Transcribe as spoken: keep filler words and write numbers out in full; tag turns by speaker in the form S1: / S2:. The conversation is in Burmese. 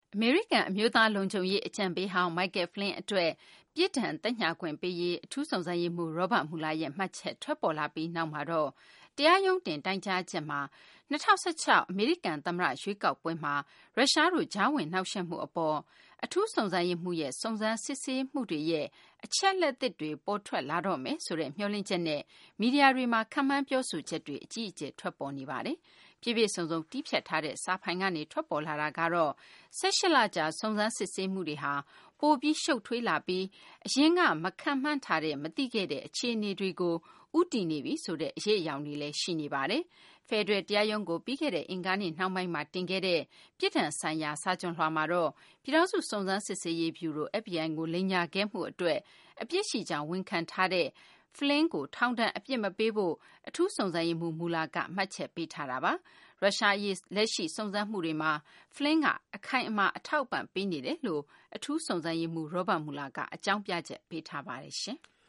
S1: အမေရိကန်အမျိုးသားလုံခြုံရေးအကြံပေးဟောင်း Michael Flynn အတွက်ပြစ်ဒဏ်သက်ညှာခွင့်ပေးရေးအထူးစုံစမ်းရေးမှူး Robert Mueller ရဲ့မှတ်ချက်ထွက်ပေါ်လာပြီးနောက်မှာတော့တရားရုံးတင်တိုင်ကြားချက်မှာ၂၀၁၆အမေရိကန်သမ္မတရွေးကောက်ပွဲမှာရုရှားတို့ကြားဝင်နှောက်ယှက်မှုအပေါ်အထူးစုံစမ်းရေးမှူးရဲ့စုံစမ်းစစ်ဆေးမှုတွေရဲ့အချက်လက်သစ်တွေပေါ်ထွက်လာတော့မယ်ဆိုတဲ့မျှော်လင့်ချက်နဲ့မီဒီယာတွေမှာခန့်မှန်းပြောဆိုချက်တွေအကြီးအကျယ်ထွက်ပေါ်နေပါတယ်။ပြည့်ပြည့်စုံစုံတီးဖြတ်ထားတဲ့စာဖိုင်ကနေထွက်ပေါ်လာတာကတော့၁၈လကြာစုံစမ်းစစ်ဆေးမှုတွေဟာပိုပြီးရှုပ်ထွေးလာပြီးအရင်ကမခန့်မှန်းထားတဲ့မသိခဲ့တဲ့အခြေအနေတွေကိုဥတည်နေပြီဆိုတဲ့အရေးအယောင်တွေလည်းရှိနေပါတယ်။ဖက်ဒရယ်တရားရုံးကိုပြီးခဲ့တဲ့အင်္ဂါနေ့နှောင်းပိုင်းမှာတင်ခဲ့တဲ့ပြစ်ဒဏ်ဆိုင်ရာစာချွန်လွှာမှာတော့ပြည်ထောင်စုစုံစမ်းစစ်ဆေးရေးဗျူရို F B I ကိုလိမ်ညာခဲ့မှုအတွက်အပြစ်ရှိကြောင်းဝန်ခံထားတဲ့ Flynn ကိုထောင်ဒဏ်အပြစ်မပေးဖို့အထူးစုံစမ်းရေးမှူးမူလာကမှတ်ချက်ပေးထားတာပါ။ရုရှားရေးလက်ရှိစုံစမ်းမှုတွေမှာ Flynn ကအခိုင်အမာအထောက်အပံ့ပေးနေတယ်လို့အထူးစုံစမ်းရေးမှူး Robert Mueller ကအကြောင်းပြချက်ပေးထားပါတယ်ရှင်။